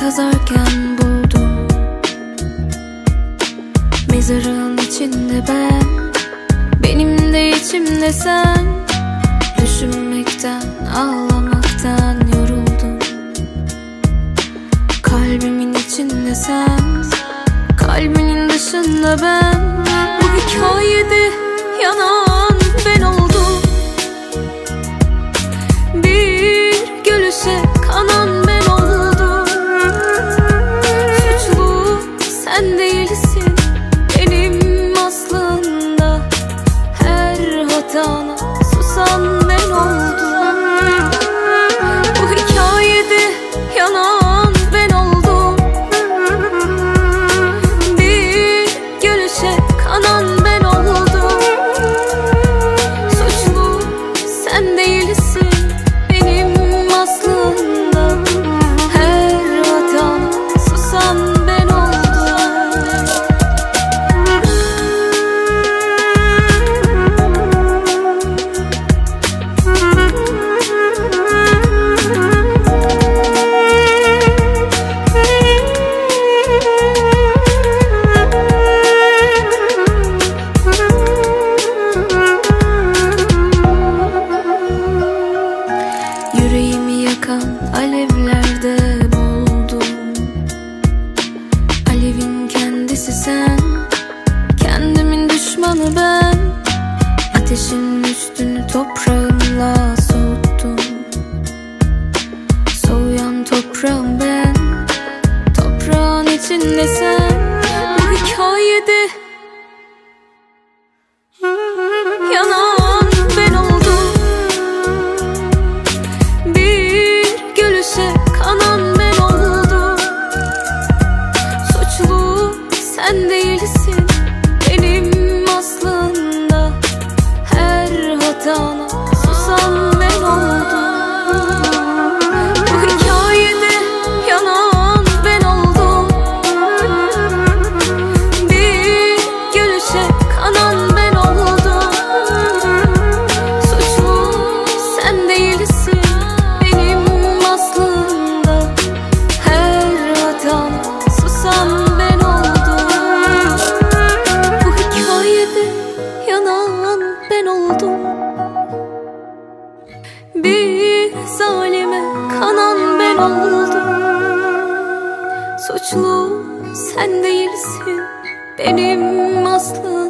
kazarken buldum. Mezarın içinde ben, benim de içimde sen. Düşünmekten, ağlamaktan yoruldum. Kalbimin içinde sen, kalbinin dışında ben. Bu hikayede yanan ben oldum. Bir gülüşe kanan ben oldum. Suçlu sen değilsin benim aslında. Her hatana susan ben oldum. Bu hikayede yanan ben oldum. Bir gülüşe kanan ben oldum. Suçlu sen değilsin benim aslında. Her hatana susan ben oldum. Yüreğimi yakan alevlerde boğuldum. Alevin kendisi sen, kendimin düşmanı ben. Ateşin üstünü toprağımla soğuttum. Soğuyan toprağım ben, toprağın içinde sen. Bu hikayede yanan ben oldum. Bir gülüşe kanan ben oldum. Suçlu sen değilsin benim aslında. Her hatana susan ben oldum. Bu hikayede yanan ben oldum. Bir gülüşe kanan ben oldum. Suçlu sen değilsin benim aslında. Her hatana susan ben oldum. Bu hikayede yanan ben oldum. Bir zalime kanan ben oldum. Suçlu sen değilsin benim aslında.